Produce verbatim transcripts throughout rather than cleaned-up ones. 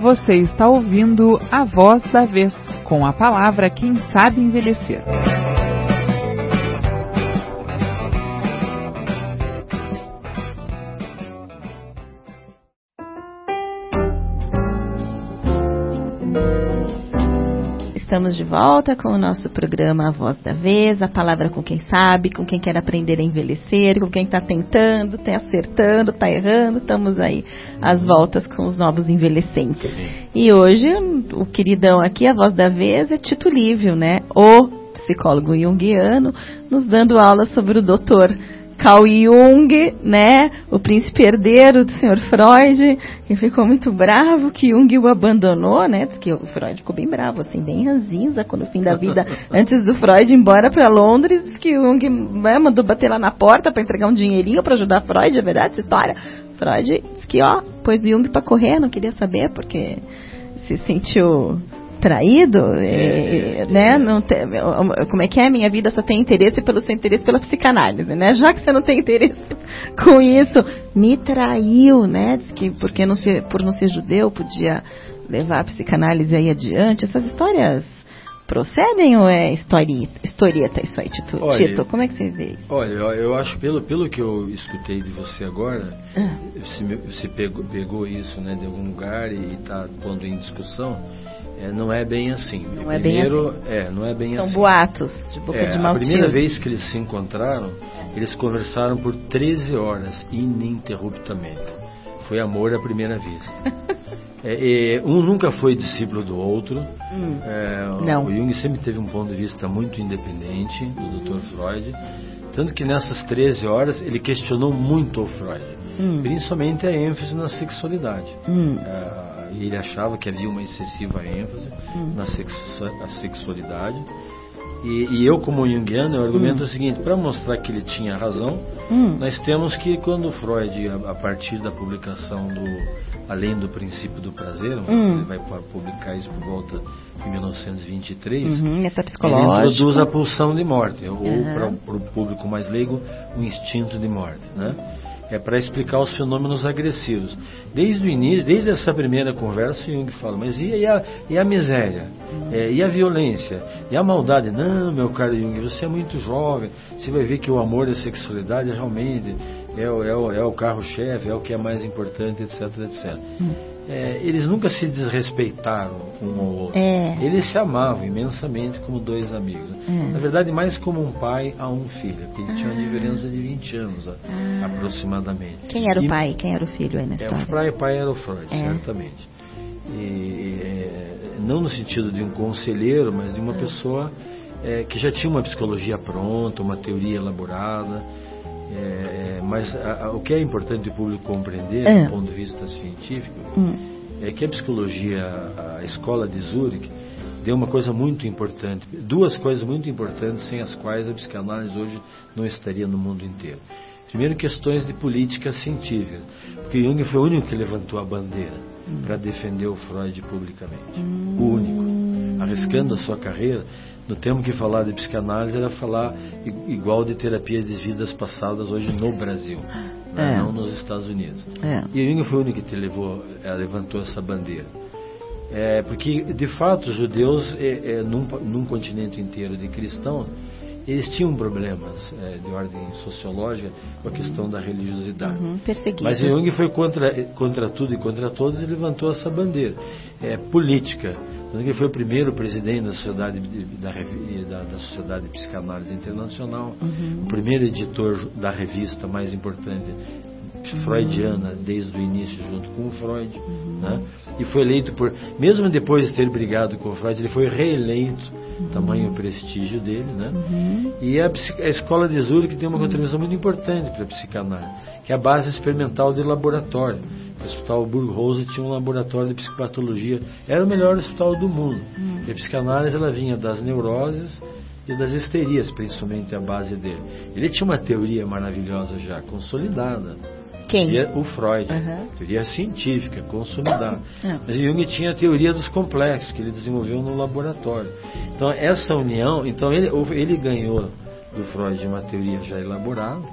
Você está ouvindo A Voz da Vez, com a palavra Quem Sabe Envelhecer. Estamos de volta com o nosso programa A Voz da Vez, a palavra com quem sabe, com quem quer aprender a envelhecer, com quem está tentando, está acertando, está errando, estamos aí às voltas com os novos envelhecentes. Sim. E hoje, o queridão aqui, A Voz da Vez, é Tito Lívio, né? O psicólogo junguiano, nos dando aula sobre o doutor Carl Jung, né, o príncipe herdeiro do senhor Freud, que ficou muito bravo que Jung o abandonou, né, que o Freud ficou bem bravo, assim, bem ranzinza, quando no fim da vida, antes do Freud ir embora para Londres, que Jung, né, mandou bater lá na porta para entregar um dinheirinho para ajudar Freud, é verdade essa história? Freud disse que, ó, pôs o Jung para correr, não queria saber, porque se sentiu traído, é, é, né? Não tem, como é que é? Minha vida só tem interesse pelo seu interesse pela psicanálise, né? Já que você não tem interesse com isso, me traiu, né? Diz que porque não ser, por não ser judeu podia levar a psicanálise aí adiante. Essas histórias procedem ou é historieta, historieta isso aí, Tito? Olha, Tito, como é que você vê isso? Olha, eu, eu acho, pelo, pelo que eu escutei de você agora, ah. você, você pegou, pegou isso, né, de algum lugar e está pondo em discussão. É, não é bem assim. Não é Primeiro, bem assim. É, não é bem São assim. boatos de boca é, de Maltilde. A primeira vez que eles se encontraram, eles conversaram por treze horas, ininterruptamente. Foi amor à primeira vista. é, é, um nunca foi discípulo do outro. Hum, é, não. O Jung sempre teve um ponto de vista muito independente do doutor Freud. Tanto que nessas treze horas ele questionou muito o Freud. Hum. Principalmente a ênfase na sexualidade. Hum. É, ele achava que havia uma excessiva ênfase hum. na sexu- a sexualidade. E, e eu, como junguiano, eu argumento hum. o seguinte: para mostrar que ele tinha razão, hum. nós temos que, quando Freud, a, a partir da publicação do Além do Princípio do Prazer, hum. ele vai publicar isso por volta de mil novecentos e vinte e três, uhum, ele introduz a pulsão de morte, ou uhum. para o público mais leigo, o instinto de morte, né? É para explicar os fenômenos agressivos. Desde o início, desde essa primeira conversa, o Jung fala, mas e a, e a miséria? Uhum. É, e a violência? E a maldade? Não, meu caro Jung, você é muito jovem, você vai ver que o amor e a sexualidade realmente é o, é o, é o carro-chefe, é o que é mais importante, etc, etcétera. Uhum. É, eles nunca se desrespeitaram um ao outro. É. Eles se amavam imensamente como dois amigos. É. Na verdade, mais como um pai a um filho, porque eles ah. tinham uma diferença de vinte anos ah. aproximadamente. Quem era e, o pai e quem era o filho aí na história? É, o pai, pai era o Freud, é. certamente. E, e, não no sentido de um conselheiro, mas de uma ah. pessoa é, que já tinha uma psicologia pronta, uma teoria elaborada. É, mas a, a, o que é importante o público compreender, é. do ponto de vista científico, hum. é que a psicologia, a escola de Zurich, deu uma coisa muito importante, duas coisas muito importantes sem as quais a psicanálise hoje não estaria no mundo inteiro. Primeiro, questões de política científica, porque Jung foi o único que levantou a bandeira hum. para defender o Freud publicamente, hum. o único, arriscando a sua carreira. No tempo que falar de psicanálise era falar igual de terapia de vidas passadas hoje no Brasil, é. não nos Estados Unidos. É. E Jung foi o único que levou, levantou essa bandeira. É, porque, de fato, os judeus, é, é, num, num continente inteiro de cristãos, eles tinham problemas é, de ordem sociológica com a questão da religiosidade. Uhum, perseguidos. Mas Jung foi contra, contra tudo e contra todos e levantou essa bandeira. É, política. Ele foi o primeiro presidente da Sociedade, da, da, da Sociedade de Psicanálise Internacional, uhum. o primeiro editor da revista mais importante freudiana desde o início junto com o Freud, uhum. né? E foi eleito por, mesmo depois de ter brigado com o Freud, ele foi reeleito, uhum. tamanho o prestígio dele, né? Uhum. E a, a escola de Zurich tem uma contribuição muito importante para a psicanálise, que é a base experimental de laboratório. O Hospital Burghausen tinha um laboratório de psicopatologia, era o melhor hospital do mundo. Uhum. E a psicanálise ela vinha das neuroses e das histerias, principalmente a base dele. Ele tinha uma teoria maravilhosa já, consolidada. Quem? O Freud, uhum. teoria científica, consolidada. Uhum. Mas Jung tinha a teoria dos complexos, que ele desenvolveu no laboratório. Então, essa união, então ele, ele ganhou do Freud uma teoria já elaborada, uhum.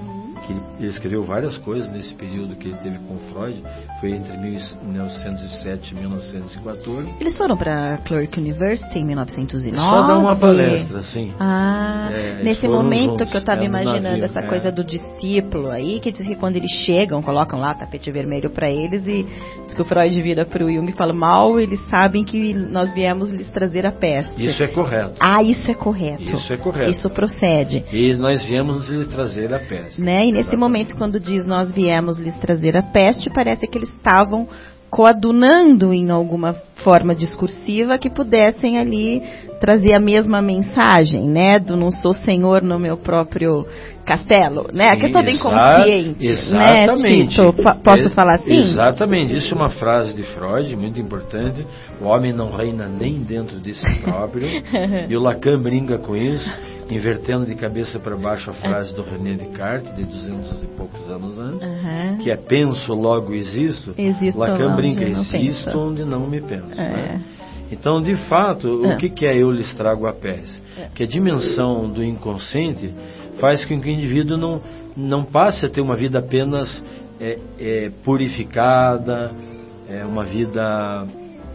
que ele, ele escreveu várias coisas nesse período que ele teve com Freud, foi entre mil novecentos e sete e mil novecentos e quatorze. Eles foram para Clark University em mil novecentos e nove? Só dar uma palestra, sim. Ah, é, nesse momento juntos, que eu estava é, imaginando navio, essa é. coisa do discípulo aí, que diz que quando eles chegam, colocam lá tapete vermelho para eles e diz que o Freud vira para o Jung e fala, mal eles sabem que nós viemos lhes trazer a peste. Isso é correto. Ah, isso é correto. Isso é correto. Isso procede. E nós viemos lhes trazer a peste. Né? E nesse Exatamente. momento, quando diz nós viemos lhes trazer a peste, parece que eles estavam coadunando em alguma forma discursiva que pudessem ali trazer a mesma mensagem, né? Do não sou senhor no meu próprio castelo, né? A questão do inconsciente, exatamente. né, Tito? P- posso é, falar assim? Exatamente. Isso é uma frase de Freud, muito importante. O homem não reina nem dentro de si próprio. E o Lacan brinca com isso, invertendo de cabeça para baixo a frase do René Descartes, de duzentos e poucos anos antes, uhum. que é penso, logo existo. Existo Lacan brinca, onde não existo penso. onde não me penso. É. Né? Então, de fato, é. o que, que é eu lhes trago a peste? É. Que a dimensão do inconsciente faz com que o indivíduo não, não passe a ter uma vida apenas é, é, purificada, é, uma vida,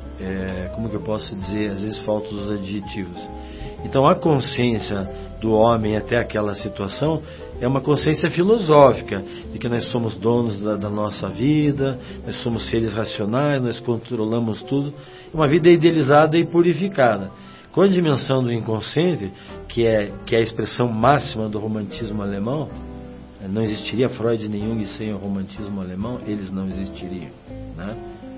é, como que eu posso dizer, às vezes faltam os adjetivos. Então a consciência do homem até aquela situação é uma consciência filosófica, de que nós somos donos da, da nossa vida, nós somos seres racionais, nós controlamos tudo, uma vida idealizada e purificada. Com a dimensão do inconsciente, que é, que é a expressão máxima do romantismo alemão, não existiria Freud nem Jung sem o romantismo alemão, eles não existiriam, né?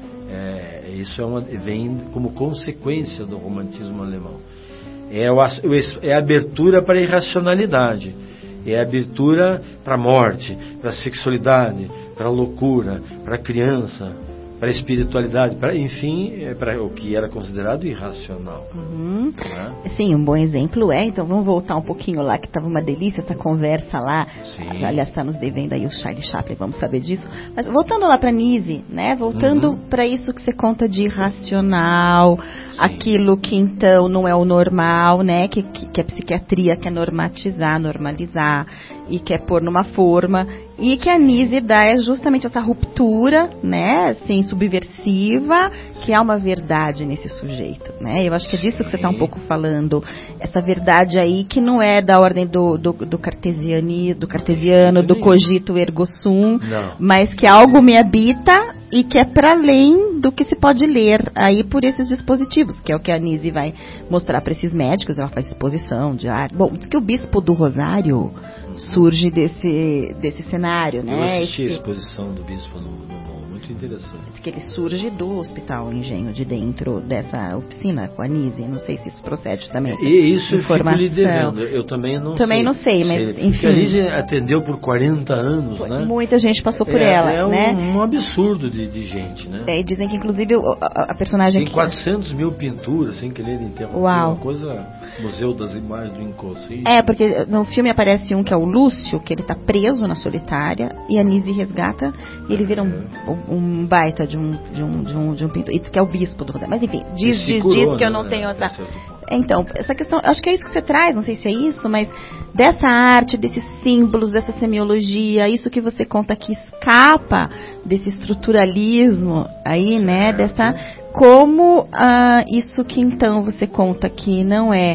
É, isso é uma, vem como consequência do romantismo alemão. É, o, é a abertura para a irracionalidade, é a abertura para a morte, para a sexualidade, para a loucura, para a criança, para a espiritualidade, para, enfim, é para o que era considerado irracional. Uhum. Né? Sim, um bom exemplo é, então vamos voltar um pouquinho lá, que estava uma delícia essa conversa lá. Sim. Aliás, está nos devendo aí o Charlie Chaplin, vamos saber disso. Mas voltando lá para Nise, né? Voltando uhum. para isso que você conta de irracional, sim. aquilo que então não é o normal, né? Que, que, que a psiquiatria quer normatizar, normalizar e quer pôr numa forma. E que a Nise dá é justamente essa ruptura, né, assim, subversiva, que há uma verdade nesse sujeito, né? Eu acho que é disso que você está um pouco falando, essa verdade aí que não é da ordem do, do, do, cartesiani, do cartesiano, do cogito ergo sum, não. Mas que algo me habita e que é para além do que se pode ler aí por esses dispositivos, que é o que a Nise vai mostrar para esses médicos. Ela faz exposição diária. Bom, diz que o bispo do Rosário surge desse, desse cenário, né? Eu assisti Esse... a exposição do bispo no, no, muito interessante. Diz que ele surge do Hospital Engenho de dentro dessa oficina com a Nise. Não sei se isso procede também. E isso eu fico lhe devendo. Eu também não também sei. não sei, mas sei. enfim. Porque a Nise atendeu por quarenta anos, né? Muita gente passou por é, ela, é um, né? um absurdo de, de gente, né? É, e dizem que inclusive a, a personagem tem aqui... quatrocentos mil pinturas, sem querer interromper. Uau. Uma coisa, Museu das Imagens do Inconsciente. É, porque no filme aparece um que é o Lúcio, que ele tá preso na solitária, e a Nise resgata, e ele vira um, um, um baita de um, de um, de um, de um pintor. Isso que é o bispo do Rosário. Mas enfim, diz, diz, curou, diz que né, eu não né, tenho essa... É então, essa questão, acho que é isso que você traz, não sei se é isso, mas dessa arte, desses símbolos, dessa semiologia, isso que você conta que escapa desse estruturalismo aí, né, dessa... Como ah, isso que então você conta que não é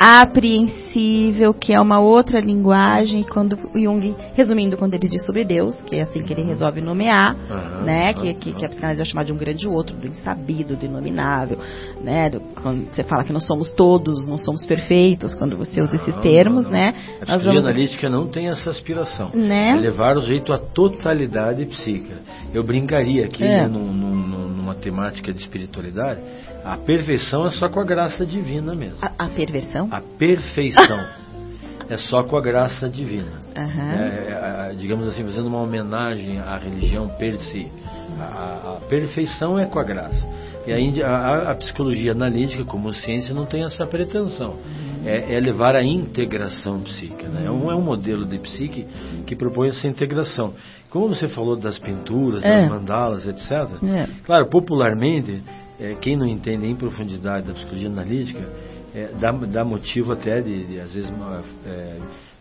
apreensível, que é uma outra linguagem, quando o Jung, resumindo, quando ele diz sobre Deus, que é assim que ele resolve nomear, uhum, né, uhum, que, que, que a psicanálise vai chamar de um grande outro, do insabido, do inominável, né, do, quando você fala que nós somos todos, não somos perfeitos, quando você usa esses termos, não, não. né. A psicologia vamos... analítica não tem essa aspiração, né? É levar o sujeito à totalidade psíquica. Eu brincaria aqui, é. né, num, num, numa temática de espiritualidade, a perfeição é só com a graça divina mesmo. A, a perversão? A perfeição é só com a graça divina. Uhum. É, é, digamos assim, fazendo uma homenagem à religião per si. A, a perfeição é com a graça. E a, a, a psicologia analítica, como ciência, não tem essa pretensão. Uhum. É, é levar a integração psíquica. Né? Uhum. É um modelo de psique que propõe essa integração. Como você falou das pinturas, é. das mandalas, etcétera. É. Claro, popularmente, é, quem não entende em profundidade da psicologia analítica, É, dá, dá motivo até de, de às vezes, é,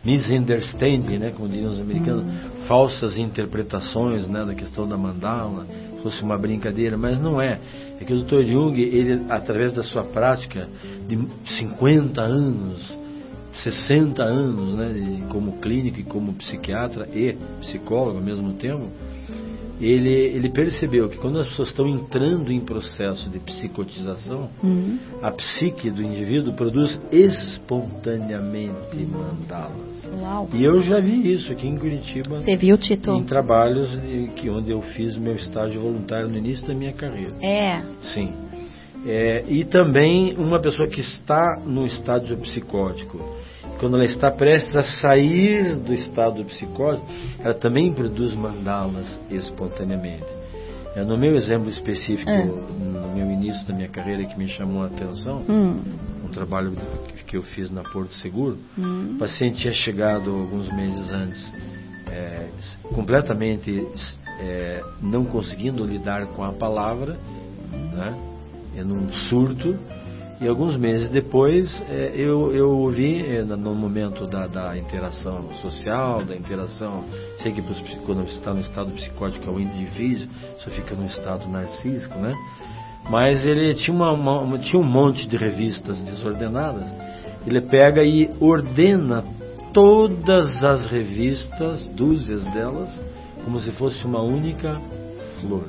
misunderstanding, né, como diriam os americanos, hum. falsas interpretações, né, da questão da mandala, fosse uma brincadeira, mas não é. É que o doutor Jung, ele, através da sua prática de cinquenta anos, sessenta anos, né, como clínico e como psiquiatra e psicólogo ao mesmo tempo, ele, ele percebeu que quando as pessoas estão entrando em processo de psicotização, uhum. a psique do indivíduo produz espontaneamente mandalas. Uau. E eu já vi isso aqui em Curitiba. Você viu, Tito? Em trabalhos que, onde eu fiz meu estágio voluntário no início da minha carreira. É? Sim. É, e também uma pessoa que está no estágio psicótico, quando ela está prestes a sair do estado psicótico, ela também produz mandalas espontaneamente. É, no meu exemplo específico, é. no meu início da minha carreira, que me chamou a atenção, hum. um trabalho que eu fiz na Porto Seguro, hum. o paciente tinha chegado alguns meses antes, é, completamente é, não conseguindo lidar com a palavra, né, é num surto. E alguns meses depois, é, eu, eu ouvi, é, no momento da, da interação social, da interação, sei que quando você está no estado psicótico é muito difícil, só fica no estado narcísico, né? Mas ele tinha, uma, uma, tinha um monte de revistas desordenadas, ele pega e ordena todas as revistas, dúzias delas, como se fosse uma única flor.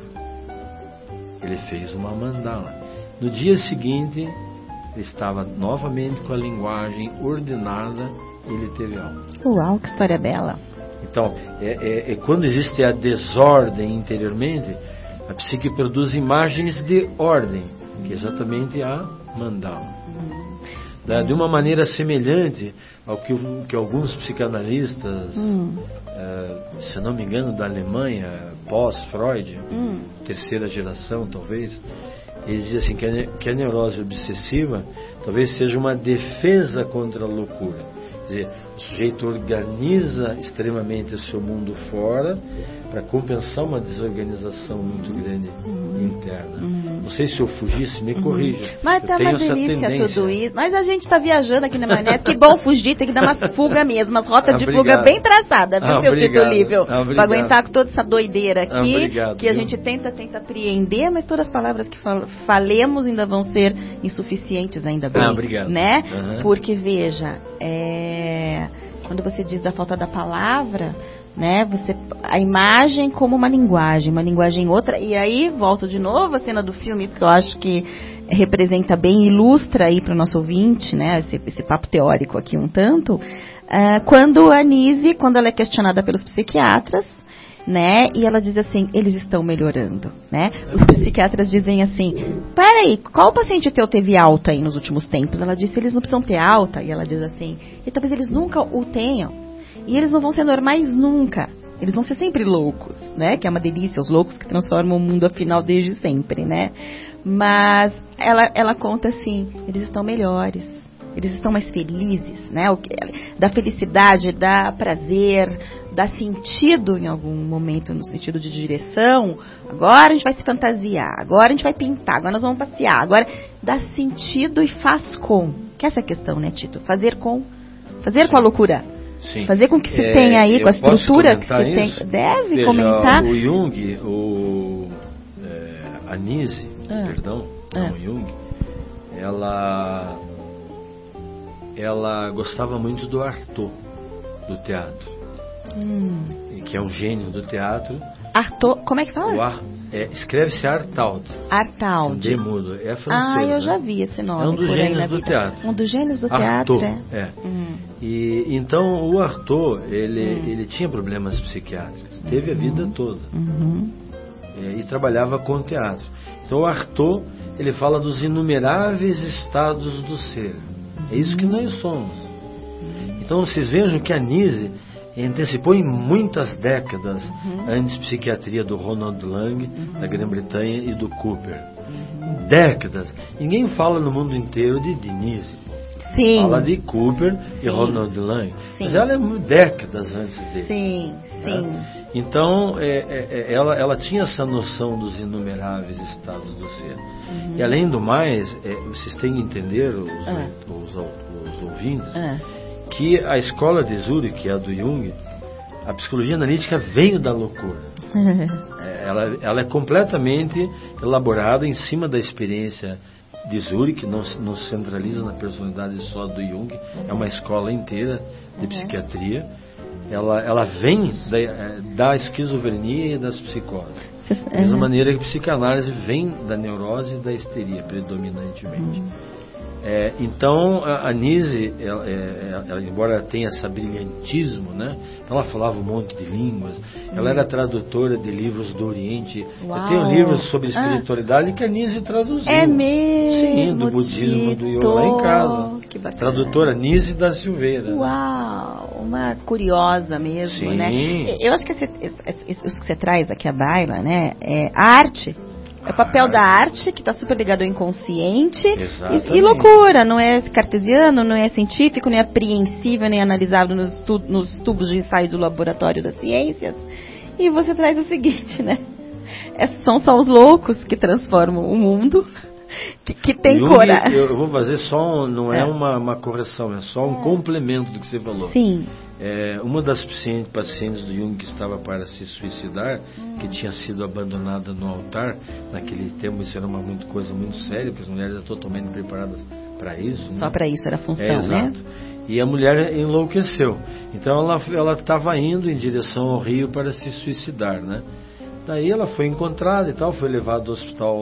Ele fez uma mandala. No dia seguinte, ele estava novamente com a linguagem ordenada e ele teve alta. Uau, que história bela. Então, é, é, é quando existe a desordem interiormente, a psique produz imagens de ordem, que é exatamente a mandala. Da, de uma maneira semelhante ao que, que alguns psicanalistas, hum. uh, se não me engano, da Alemanha, pós-Freud, hum. terceira geração talvez, eles dizem assim, que, a, que a neurose obsessiva talvez seja uma defesa contra a loucura. Quer dizer, o sujeito organiza extremamente o seu mundo fora para compensar uma desorganização muito grande uhum. interna. Uhum. Não sei se eu fugisse, me corrija. Uhum. Mas tá uma delícia tudo isso. Mas a gente está viajando aqui na maionese. Que bom fugir, tem que dar umas fugas mesmo, umas rotas ah, de fuga bem traçadas, viu, ah, seu Tito Lívio? Ah, para aguentar com toda essa doideira aqui, ah, obrigado, que a viu? gente tenta, tenta apreender, mas todas as palavras que fal falemos ainda vão ser insuficientes, ainda bem. Ah, obrigado. Né? Uhum. Porque, veja, é... quando você diz da falta da palavra, né, você, a imagem como uma linguagem, uma linguagem outra, e aí volto de novo a cena do filme, que eu acho que representa bem, ilustra aí para o nosso ouvinte, né, esse, esse papo teórico aqui um tanto, uh, quando a Nise, quando ela é questionada pelos psiquiatras, né, e ela diz assim, eles estão melhorando, né, os psiquiatras dizem assim, peraí, qual paciente teu teve alta aí nos últimos tempos? Ela disse, eles não precisam ter alta, e ela diz assim, e talvez eles nunca o tenham, e eles não vão ser normais nunca, eles vão ser sempre loucos, né, que é uma delícia, os loucos que transformam o mundo afinal desde sempre, né, mas ela, ela conta assim, eles estão melhores, eles estão mais felizes, né? O que, dá felicidade, dá prazer, dá sentido em algum momento, no sentido de direção. Agora a gente vai se fantasiar, agora a gente vai pintar, agora nós vamos passear. Agora dá sentido e faz com. Que é essa questão, né, Tito? Fazer com, fazer com a loucura. Sim. Fazer com que se é, tenha aí, com a estrutura que se isso? tem. Deve Veja, comentar. O Jung, o, é, a Nise, ah. perdão, não, ah. o Jung, ela... ela gostava muito do Artaud, do teatro, hum. que é um gênio do teatro. Artaud, como é que fala? O Ar, é, escreve-se Artaud. Artaud. De mudo, é francês. Ah, eu né? já vi esse nome. É um dos gênios do teatro. Um dos gênios do Artaud, teatro, é. é. Hum. E, então, o Artaud, ele, hum. ele tinha problemas psiquiátricos, teve a vida toda. Uhum. É, e trabalhava com teatro. Então, o Artaud, ele fala dos inumeráveis estados do ser. É isso que nós somos. Então vocês vejam que a Nise antecipou em muitas décadas uhum. a antipsiquiatria do Ronald Lang, uhum. da Grã-Bretanha, e do Cooper. Uhum. Décadas. Ninguém fala no mundo inteiro de Nise. Sim. Fala de Cooper sim. e Ronald Lang. Sim. Mas ela é décadas antes dele. Sim, sim. Né? Então, é, é, ela, ela tinha essa noção dos inumeráveis estados do ser. Uhum. E além do mais, é, vocês têm que entender, os, ah. os, os, os ouvintes, ah. que a escola de Zurich, que é a do Jung, a psicologia analítica veio da loucura. é, ela, ela é completamente elaborada em cima da experiência de Zurich, não, não se centraliza na personalidade só do Jung, é uma escola inteira de psiquiatria. Ela, ela vem da, da esquizofrenia e das psicoses. Da mesma maneira que a psicanálise vem da neurose e da histeria, predominantemente. Uhum. É, então, a Nise, ela, ela, ela, embora ela tenha esse brilhantismo, né, ela falava um monte de línguas, ela era tradutora de livros do Oriente. Uau. Eu tenho livros sobre espiritualidade ah. que a Nise traduziu. É mesmo? Sim, do budismo, do yoga, lá em casa. Que bacana. Tradutora Nise da Silveira. Uau, uma curiosa mesmo, sim. né? Eu acho que esse, esse, isso que você traz aqui, a baila, né, é a arte. É o papel da arte, que está super ligado ao inconsciente. E, e loucura, não é cartesiano, não é científico, nem apreensível, nem analisável nos, tu, nos tubos de ensaio do laboratório das ciências. E você traz o seguinte, né? É, são só os loucos que transformam o mundo, que, que tem coragem. Eu, eu vou fazer só, um, não é, é uma, uma correção, é só um é. complemento do que você falou. Sim. É, uma das pacientes, pacientes do Jung que estava para se suicidar, hum. que tinha sido abandonada no altar, naquele tempo isso era uma muito, coisa muito séria, porque as mulheres eram totalmente preparadas para isso. Só né? para isso era a função, é, exato. né? E a mulher enlouqueceu. Então ela estava indo em direção ao rio para se suicidar, né? Daí ela foi encontrada e tal, foi levada ao hospital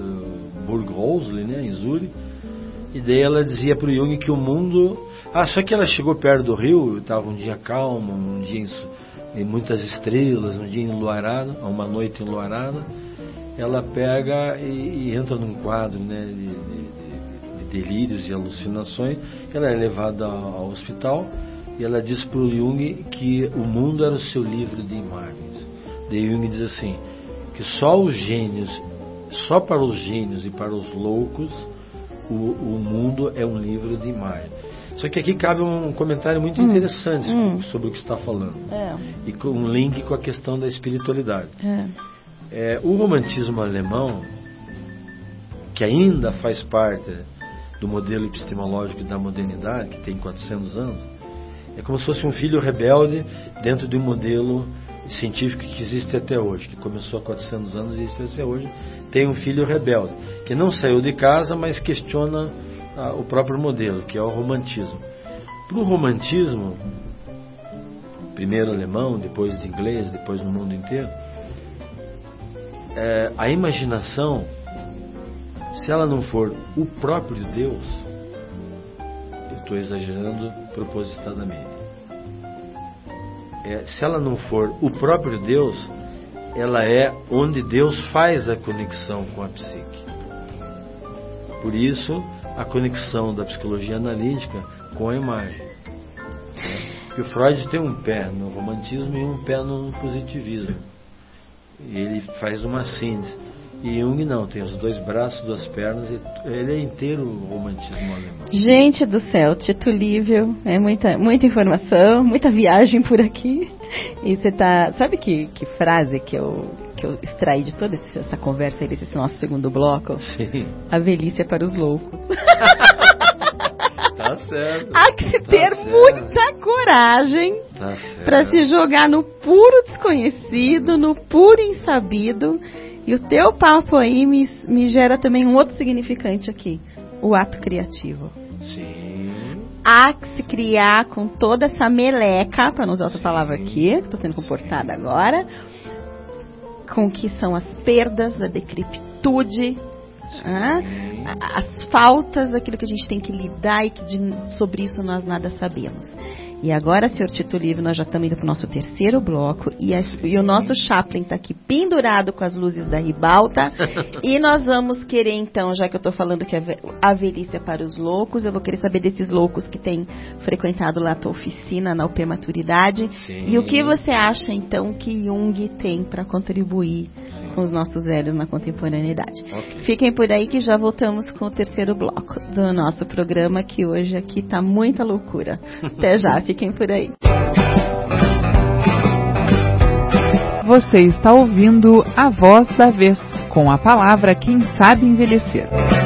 uh, Burg-Rosli, né, em Zurich. E daí ela dizia para o Jung que o mundo... Ah, só que ela chegou perto do rio, estava um dia calmo, um dia em muitas estrelas, um dia enluarado, uma noite enluarada. Ela pega e, e entra num quadro, né, de, de, de delírios e alucinações. Ela é levada ao hospital e ela diz para o Jung que o mundo era o seu livro de imagens. Daí Jung diz assim, que só os gênios, só para os gênios e para os loucos, o, o mundo é um livro de imagens. Só que aqui cabe um comentário muito hum, interessante hum. sobre o que está falando. É. E com um link com a questão da espiritualidade. É. É, o romantismo alemão, que ainda faz parte do modelo epistemológico da modernidade, que tem quatrocentos anos, é como se fosse um filho rebelde dentro de um modelo científico que existe até hoje, que começou há quatrocentos anos e existe até hoje. Tem um filho rebelde, que não saiu de casa, mas questiona ah, o próprio modelo, que é o romantismo. Para o romantismo, primeiro alemão, depois de inglês, depois no mundo inteiro, é, a imaginação, se ela não for o próprio Deus, eu estou exagerando propositadamente, é, se ela não for o próprio Deus, ela é onde Deus faz a conexão com a psique. Por isso, a conexão da psicologia analítica com a imagem. Porque o Freud tem um pé no romantismo e um pé no positivismo. E ele faz uma síntese. E Jung não, tem os dois braços, duas pernas, e ele é inteiro romantismo alemão. Gente do céu, Tito Lívio, é muita, muita informação, muita viagem por aqui. E você tá, sabe que, que frase que eu, que eu extraí de toda essa conversa aí, desse nosso segundo bloco? Sim. A velhice é para os loucos. Tá certo. Há que se tá ter certo. muita coragem tá para se jogar no puro desconhecido, no puro insabido. E o teu papo aí me, me gera também um outro significante aqui, o ato criativo. Sim. Há que se criar com toda essa meleca, para não usar outra Sim. palavra aqui, que estou sendo comportada Sim. agora, com o que são as perdas, a decrepitude, ah, as faltas, aquilo que a gente tem que lidar e que de, sobre isso nós nada sabemos. E agora, senhor Tito Lívio, nós já estamos indo para o nosso terceiro bloco e, a, e o nosso Chaplin está aqui pendurado com as luzes da ribalta e nós vamos querer então, já que eu estou falando que a velhice é para os loucos, eu vou querer saber desses loucos que têm frequentado lá a tua oficina na U P Maturidade. Sim. E o que você acha então que Jung tem para contribuir Sim. com os nossos velhos na contemporaneidade? Okay. Fiquem por aí que já voltamos com o terceiro bloco do nosso programa, que hoje aqui está muita loucura. Até já, fiquem por aí. Você está ouvindo A Voz da Vez, com a palavra Quem Sabe Envelhecer.